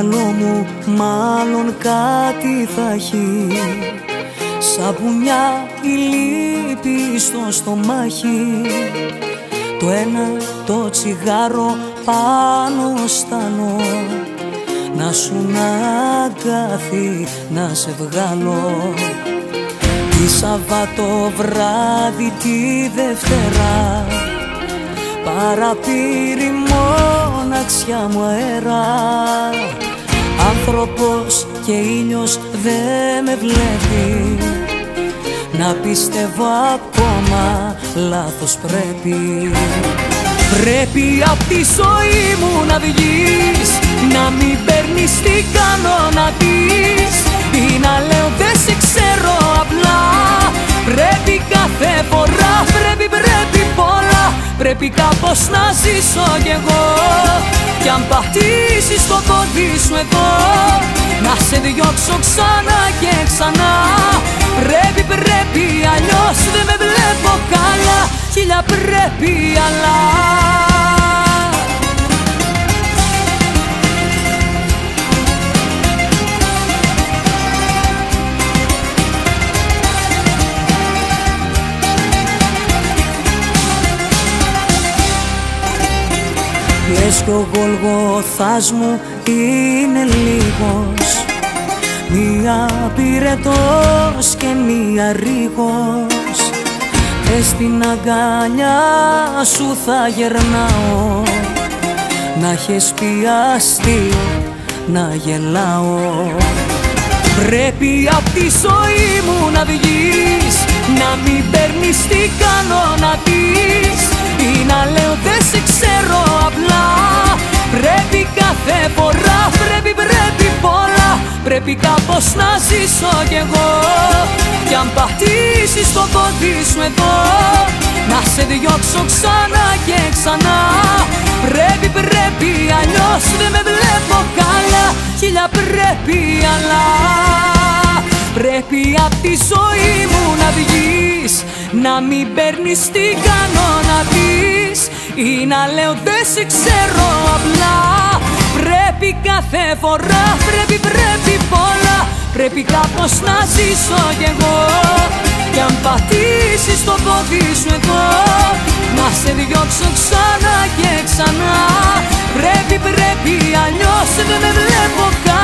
μυαλό μου μάλλον κάτι θα έχει, σαπουνιά η λύπη στο στομάχι. Το ένα το τσιγάρο πάνω στάνω, να σου να αγκάθι να σε βγάλω. Τη Σαββάτο βράδυ τη Δευτέρα, παραπήρη μοναξιά μου αέρα. Άνθρωπος και ήλιος δε με βλέπει, να πιστεύω ακόμα λάθος πρέπει. Πρέπει απ' τη ζωή μου να βγεις, να μην παίρνεις τι κάνω να δεις, ή να λέω δεν σε ξέρω απλά. Πρέπει κάθε φορά, πρέπει πολλά, πρέπει κάπως να ζήσω κι εγώ. Κι αν πατήσεις το πόδι σου εδώ, να σε διώξω ξανά και ξανά. Πρέπει, αλλιώς δεν με βλέπω καλά, χίλια πρέπει αλλά. Λες κι ο Γολγοθάς μου είναι λίγος, μία πυρετός και μία ρίγος. Μες στην αγκαλιά σου θα γερνάω, να έχεις πιαστεί να γελάω. Πρέπει απ' τη ζωή μου να βγεις, να μην παίρνεις τι κάνω να δεις, ή να λέω δεν σε ξέρω απλά. Πρέπει κάθε φορά, πρέπει πολλά, πρέπει κάπως να ζήσω κι εγώ. Κι αν πατήσεις το πόδι σου εδώ, να σε διώξω ξανά και ξανά. Πρέπει, αλλιώς δεν με βλέπω καλά, χίλια πρέπει αλλά. Πρέπει απ' τη ζωή μου να βγεις, να μην παίρνεις τι κάνω να δεις, ή να λέω δεν σε ξέρω απλά. Πρέπει κάθε φορά, πρέπει πολλά, πρέπει κάπως να ζήσω κι εγώ. Κι αν πατήσεις το πόδι σου εδώ, να σε διώξω ξανά και ξανά. Πρέπει, αλλιώς δεν με βλέπω καλά.